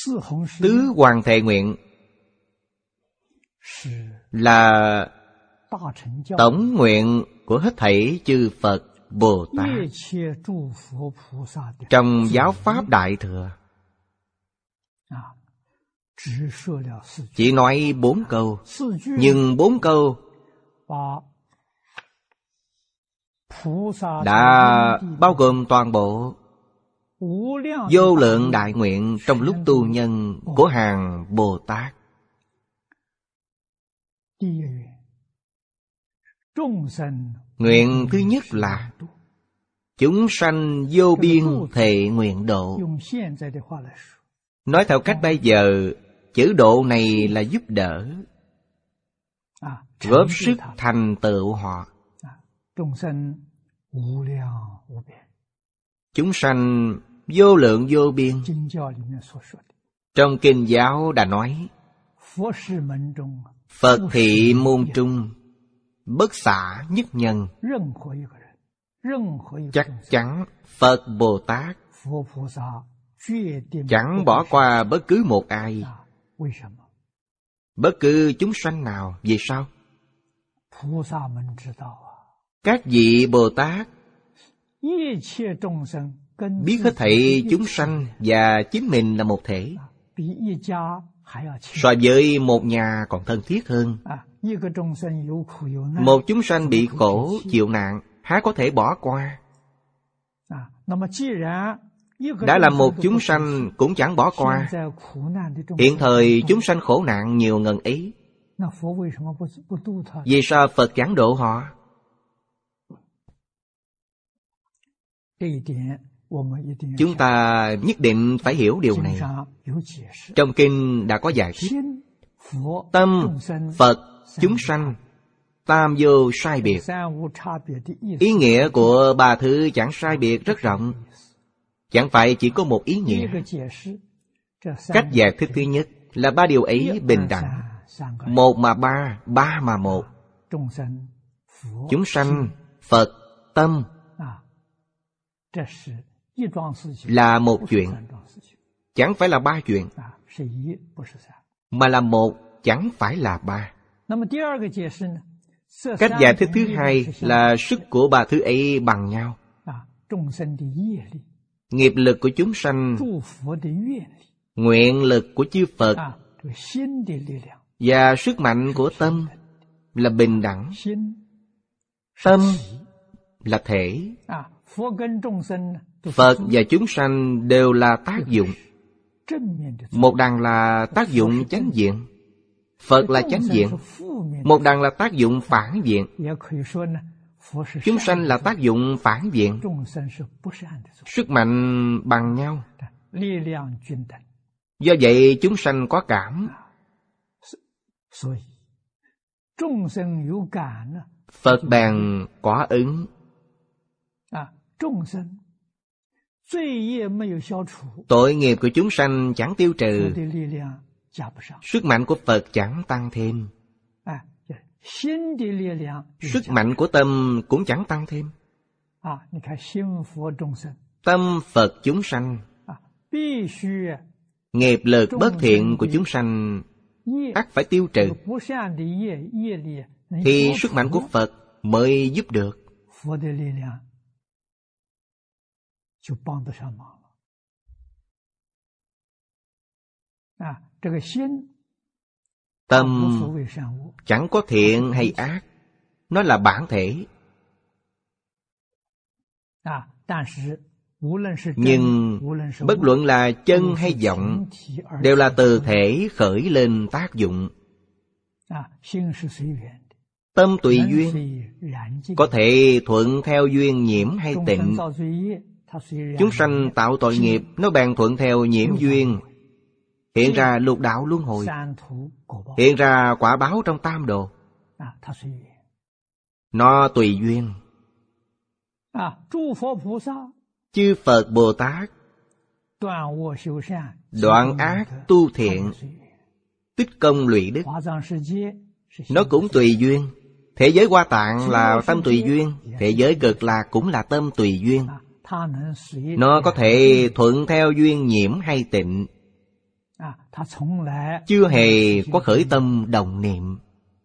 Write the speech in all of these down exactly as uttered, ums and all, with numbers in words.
Tứ Hoàng Thệ Nguyện là tổng nguyện của hết thảy chư Phật Bồ Tát trong giáo pháp Đại Thừa. Chỉ nói bốn câu, nhưng bốn câu đã bao gồm toàn bộ vô lượng đại nguyện trong lúc tu nhân của hàng Bồ Tát. Nguyện thứ nhất là chúng sanh vô biên thệ nguyện độ. Nói theo cách bây giờ, chữ độ này là giúp đỡ, góp sức thành tựu họ. Chúng sanh vô lượng vô biên. Trong Kinh giáo đã nói, Phật thị môn trung, bất xả nhất nhân. Chắc chắn Phật Bồ Tát chẳng bỏ qua bất cứ một ai, bất cứ chúng sanh nào. Vì sao? Các vị Bồ Tát biết hết thảy chúng sanh và chính mình là một thể, so với một nhà còn thân thiết hơn. Một chúng sanh bị khổ chịu nạn, há có thể bỏ qua? Đã là một chúng sanh cũng chẳng bỏ qua. Hiện thời chúng sanh khổ nạn nhiều ngần ấy, vì sao Phật chẳng độ họ? Chúng ta nhất định phải hiểu điều này. Trong Kinh đã có giải thích. Tâm Phật chúng sanh tam vô sai biệt. Ý nghĩa của ba thứ chẳng sai biệt rất rộng, chẳng phải chỉ có một ý nghĩa. Cách giải thích thứ nhất là ba điều ấy bình đẳng. Một mà ba, ba mà một. Chúng sanh, Phật, tâm là một chuyện, chẳng phải là ba chuyện, mà là một, chẳng phải là ba. Cách giải thích thứ hai là sức của ba thứ ấy bằng nhau. Nghiệp lực của chúng sanh, nguyện lực của chư Phật và sức mạnh của tâm là bình đẳng. Tâm là thể, Phật và chúng sanh đều là tác dụng. Một đằng là tác dụng chánh diện, Phật là chánh diện. Một đằng là tác dụng phản diện, chúng sanh là tác dụng phản diện. Sức mạnh bằng nhau, do vậy chúng sanh có cảm. Phật bèn có ứng. Tội nghiệp của chúng sanh chẳng tiêu trừ, sức mạnh của Phật chẳng tăng thêm, sức mạnh của tâm cũng chẳng tăng thêm. Tâm Phật chúng sanh, nghiệp lực bất thiện của chúng sanh ắt phải tiêu trừ, thì sức mạnh của Phật mới giúp được. Tâm chẳng có thiện hay ác, nó là bản thể. Nhưng bất luận là chân hay vọng, đều là từ thể khởi lên tác dụng. Tâm tùy duyên, có thể thuận theo duyên nhiễm hay tịnh. Chúng sanh tạo tội nghiệp, nó bèn thuận theo nhiễm duyên, hiện ra lục đạo luân hồi, hiện ra quả báo trong tam đồ. Nó tùy duyên. Chư Phật Bồ Tát đoạn ác tu thiện, tích công lụy đức, nó cũng tùy duyên. Thế giới Hoa Tạng là tâm tùy duyên, thế giới Cực Lạc cũng là tâm tùy duyên. Nó có thể thuận theo duyên nhiễm hay tịnh. chưa hề có khởi tâm động niệm.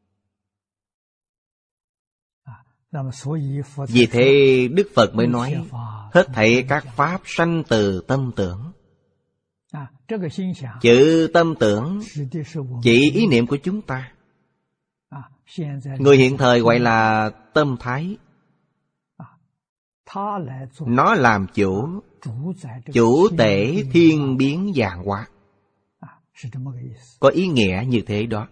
Vì thế Đức Phật mới nói hết thảy các pháp sanh từ tâm tưởng. Chữ tâm tưởng chỉ ý niệm của chúng ta. Người hiện thời gọi là tâm thái. Nó làm chủ, chủ tể thiên biến vạn hóa. Có ý nghĩa như thế đó.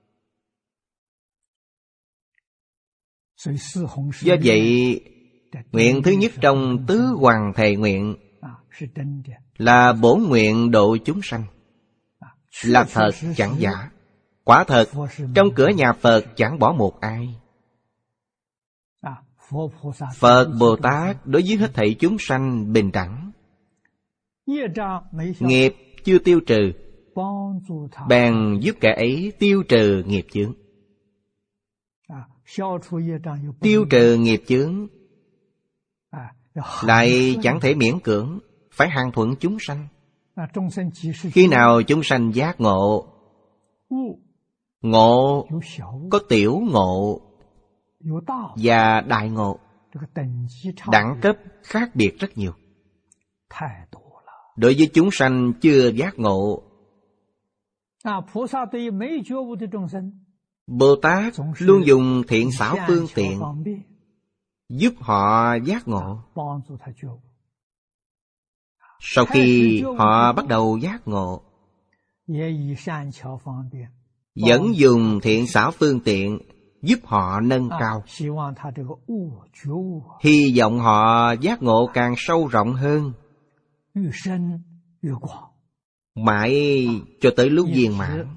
Do vậy, nguyện thứ nhất trong tứ hoàng thệ nguyện là bổn nguyện độ chúng sanh, là thật chẳng giả. Quả thật, trong cửa nhà Phật chẳng bỏ một ai. Phật Bồ Tát đối với hết thảy chúng sanh bình đẳng. Nghiệp chưa tiêu trừ, bèn giúp kẻ ấy tiêu trừ nghiệp chướng. Tiêu trừ nghiệp chướng lại chẳng thể miễn cưỡng, phải hàng thuận chúng sanh. Khi nào chúng sanh giác ngộ, ngộ có tiểu ngộ và đại ngộ, đẳng cấp khác biệt rất nhiều. Đối với chúng sanh chưa giác ngộ, Bồ Tát luôn dùng thiện xảo phương tiện giúp họ giác ngộ. Sau khi họ bắt đầu giác ngộ, vẫn dùng thiện xảo phương tiện giúp họ nâng cao, hy vọng họ giác ngộ càng sâu rộng hơn, mãi cho tới lúc viên mãn.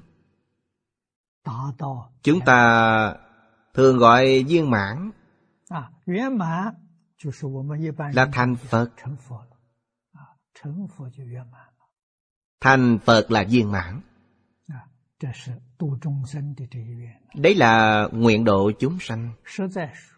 Chúng ta thường gọi viên mãn là thành Phật. Thành Phật là viên mãn. Đấy là nguyện độ chúng sanh.